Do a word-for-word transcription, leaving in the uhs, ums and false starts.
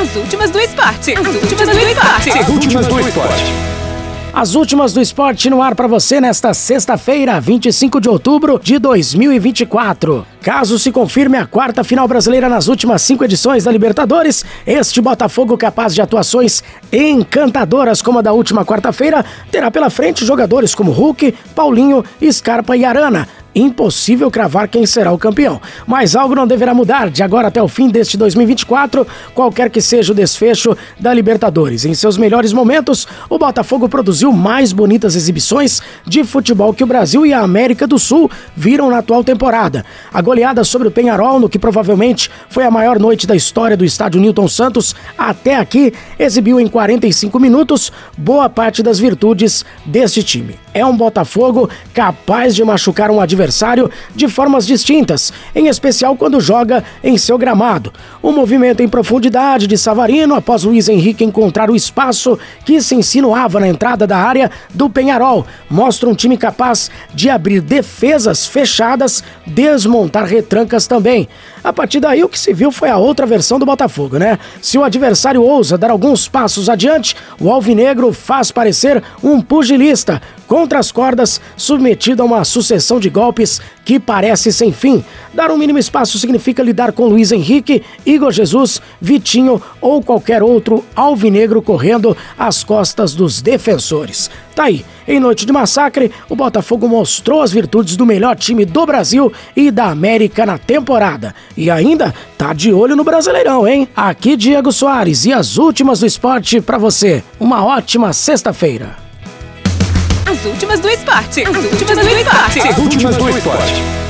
As últimas do esporte. As últimas do esporte. As últimas do esporte. As últimas do esporte no ar para você nesta sexta-feira, vinte e cinco de outubro de dois mil e vinte e quatro. Caso se confirme a quarta final brasileira nas últimas cinco edições da Libertadores, este Botafogo, capaz de atuações encantadoras como a da última quarta-feira, terá pela frente jogadores como Hulk, Paulinho, Scarpa e Arana. Impossível cravar quem será o campeão, mas algo não deverá mudar de agora até o fim deste dois mil e vinte e quatro, qualquer que seja o desfecho da Libertadores. Em seus melhores momentos, o Botafogo produziu mais bonitas exibições de futebol que o Brasil e a América do Sul viram na atual temporada. A goleada sobre o Peñarol, no que provavelmente foi a maior noite da história do estádio Newton Santos até aqui, exibiu em quarenta e cinco minutos boa parte das virtudes deste time. É um Botafogo capaz de machucar um adversário de formas distintas, em especial quando joga em seu gramado. O movimento em profundidade de Savarino após Luiz Henrique encontrar o espaço que se insinuava na entrada da área do Peñarol mostra um time capaz de abrir defesas fechadas, desmontar retrancas também. A partir daí o que se viu foi a outra versão do Botafogo, né? Se o adversário ousa dar alguns passos adiante, o alvinegro faz parecer um pugilista contra as cordas, submetido a uma sucessão de golpes que parece sem fim. Dar um mínimo espaço significa lidar com Luiz Henrique, Igor Jesus, Vitinho ou qualquer outro alvinegro correndo às costas dos defensores. Tá aí, em noite de massacre, o Botafogo mostrou as virtudes do melhor time do Brasil e da América na temporada. E ainda tá de olho no Brasileirão, hein? Aqui Diego Soares e as últimas do esporte pra você. Uma ótima sexta-feira. As últimas do esporte. As últimas do esporte. As últimas do esporte.